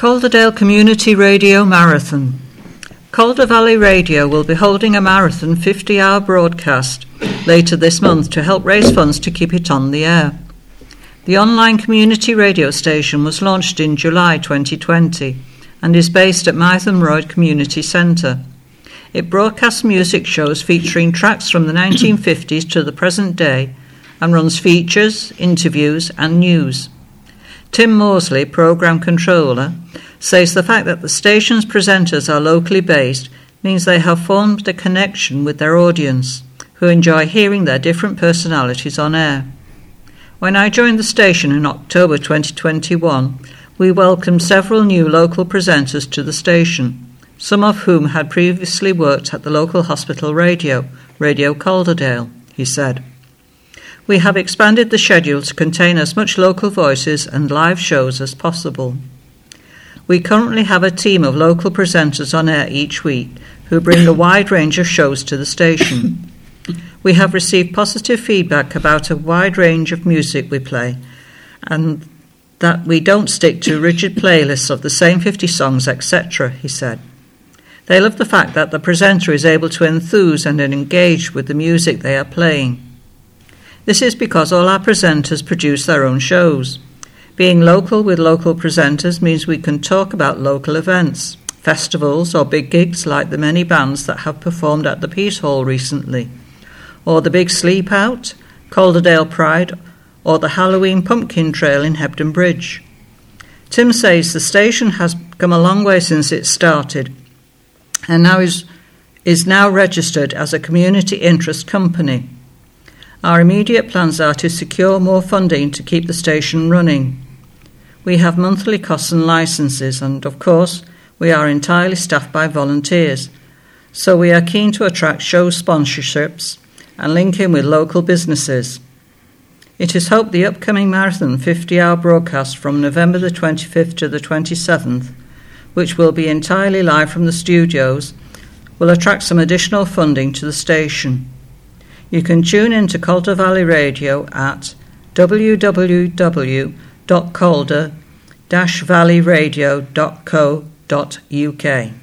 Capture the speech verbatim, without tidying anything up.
Calderdale Community Radio Marathon. Calder Valley Radio will be holding a marathon fifty-hour broadcast later this month to help raise funds to keep it on the air. The online community radio station was launched in July twenty twenty and is based at Mytham Road Community Centre. It broadcasts music shows featuring tracks from the nineteen fifties to the present day and runs features, interviews and news. Tim Morsley, programme controller, says the fact that the station's presenters are locally based means they have formed a connection with their audience, who enjoy hearing their different personalities on air. When I joined the station in October twenty twenty-one, we welcomed several new local presenters to the station, some of whom had previously worked at the local hospital radio, Radio Calderdale, he said. We have expanded the schedule to contain as much local voices and live shows as possible. We currently have a team of local presenters on air each week who bring a wide range of shows to the station. We have received positive feedback about a wide range of music we play and that we don't stick to rigid playlists of the same fifty songs, et cetera, he said. They love the fact that the presenter is able to enthuse and engage with the music they are playing. This is because all our presenters produce their own shows. Being local with local presenters means we can talk about local events, festivals or big gigs like the many bands that have performed at the Peace Hall recently, or the Big Sleep Out, Calderdale Pride, or the Halloween Pumpkin Trail in Hebden Bridge. Tim says the station has come a long way since it started and now is, is now registered as a community interest company. Our immediate plans are to secure more funding to keep the station running. We have monthly costs and licences and, of course, we are entirely staffed by volunteers, so we are keen to attract show sponsorships and link in with local businesses. It is hoped the upcoming marathon fifty-hour broadcast from November the twenty-fifth to the twenty-seventh, which will be entirely live from the studios, will attract some additional funding to the station. You can tune in to Calder Valley Radio at w w w dot calder dash valley radio dot co dot u k.